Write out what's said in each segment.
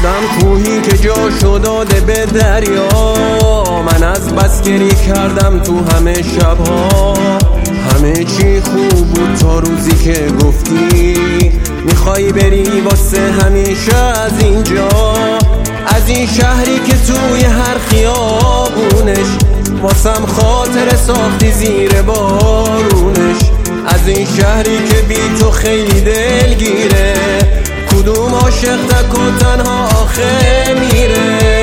شدم کوهی که جاشو داده به دریا. من از بس گریه کردم تو همه شبها. همه چی خوب بود تا روزی که گفتی میخوای بری واسه همیشه از اینجا، از این شهری که توی هر خیابونش واسم خاطر ساختی زیر بارونش، از این شهری که بی تو خیلی دلگیره. کدوم عاشق تک و تنها آخه میره؟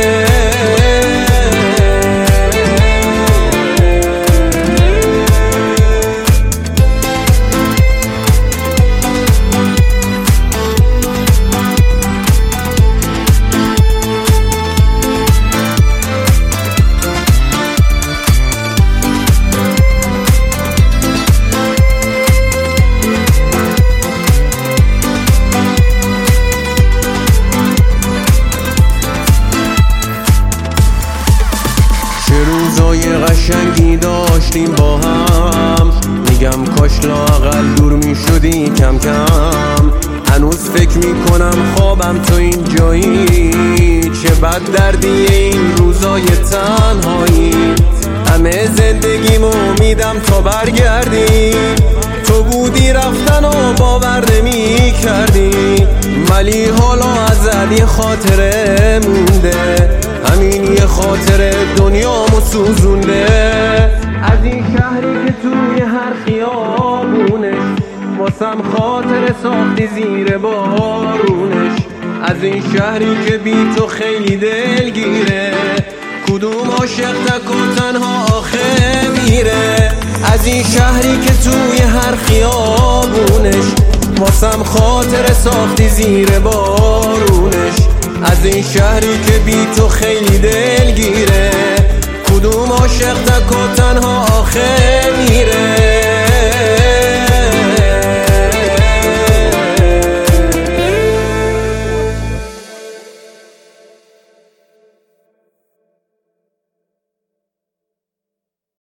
روزای قشنگی داشتیم با هم، میگم کاش لااقل دور میشدی کم کم. هنوز فکر میکنم خوابم تو این جایی، چه بد دردی این روزای تنهایی. همه زندگیمو میدم تا برگردی، تو بودی رفتن و باور نمی کردی، ولی حالا ازت یه خاطره مونده، همین یه خاطره دنیامو سوزونده. از این شهری که توی هر خیابونش واسم خاطره ساختی زیر بارونش، از این شهری که بی تو خیلی دلگیره. کدوم عاشق تک و تنها آخه میره؟ از این شهری که توی هر خیابونش واسم خاطره ساختی زیر بارونش، از این شهری که بی تو خیلی دلگیره. کدوم عاشق تک و تنها آخه میره؟